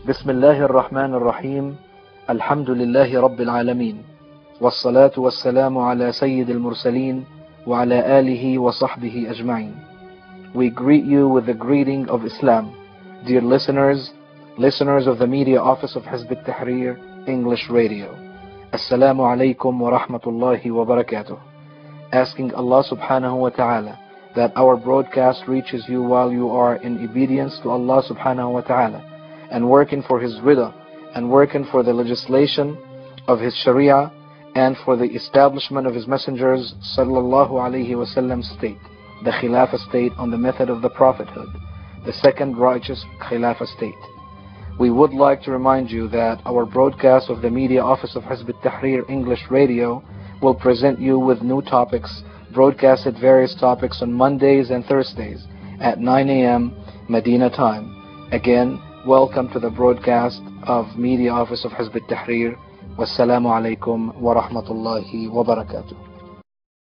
بسم الله الرحمن الرحيم. الحمد لله رب العالمين، والصلاة والسلام على سيد المرسلين وعلى آله وصحبه أجمعين. We greet you with the greeting of Islam. Dear listeners of the Media Office of Hizb ut-Tahrir English Radio. Assalamu alaikum wa rahmatullahi wa barakatuh. Asking Allah subhanahu wa ta'ala that our broadcast reaches you while you are in obedience to Allah subhanahu wa ta'ala and working for His rida and working for the legislation of His Sharia and for the establishment of His messengers sallallahu alayhi wasallam state, the Khilafah state on the method of the prophethood, the second righteous Khilafah state. We would like to remind you that our broadcast of the Media Office of Hizb ut-Tahrir English Radio will present you with new topics, broadcasted various topics on Mondays and Thursdays at 9 a.m. Medina time. Again, welcome to the broadcast of Media Office of Hizb ut-Tahrir. Wassalamu alaikum wa rahmatullahi wa barakatuh.